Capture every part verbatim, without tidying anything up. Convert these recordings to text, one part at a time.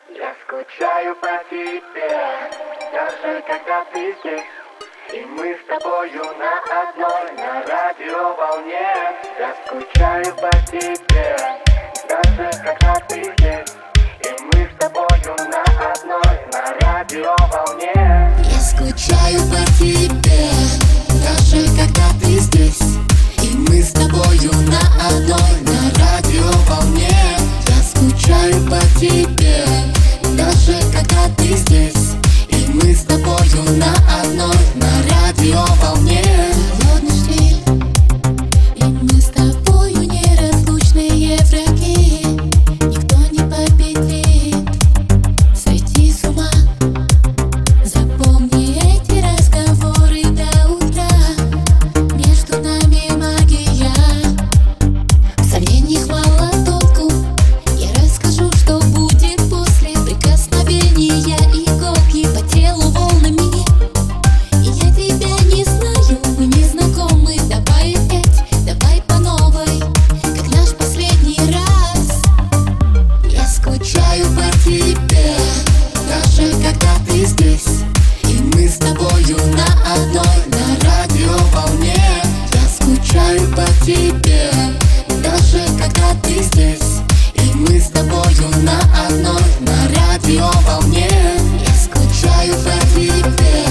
Я скучаю по тебе, даже когда ты здесь. И мы с тобою на одной, на радиоволне. Я скучаю по тебе, даже когда ты здесь. И мы с тобою на одной, на радиоволне. Я скучаю по тебе, даже когда ты здесь. И мы с тобою на одной, на радиоволне. Я скучаю по тебе, даже когда ты здесь. И мы с тобою на одной, на радиоволне. Холодный штиль, и мы с тобою неразлучные враги. Никто не победит, сойти с ума. Запомни эти разговоры до утра. Между нами магия, сомнений мало толку. Я расскажу, что будет после прикосновения иголки по телу волнами. И я тебя не знаю, мы не знакомы. Давай опять, давай по новой, как наш последний раз. Я скучаю по тебе, даже когда ты здесь. И мы с тобою на одной, на радиоволне. Я скучаю по тебе, даже когда ты здесь. И мы с тобою на одной, на радиоволне. Я скучаю по тебе.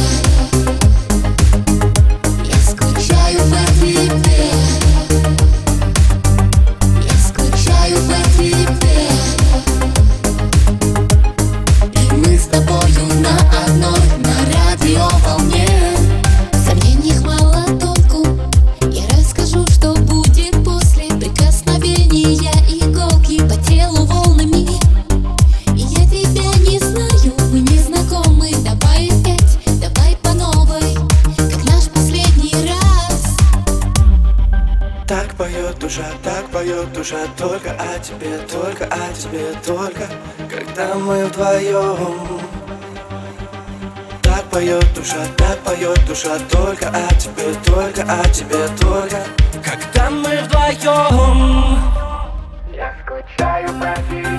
Я скучаю по тебе. Я скучаю по тебе. И мы с тобою на одной, на радиоволне. В сомнениях мало толку. Я расскажу, что будет после прикосновения иголки по телу волнами. И я тебя не знаю, мы не знакомы. Давай опять, давай по новой, как наш последний раз. Так поет душа, так поет душа, только о тебе, только о тебе, только когда мы вдвоем. Так поет душа, так поет душа, только о тебе, только о тебе, только когда мы вдвоем. Я скучаю по тебе.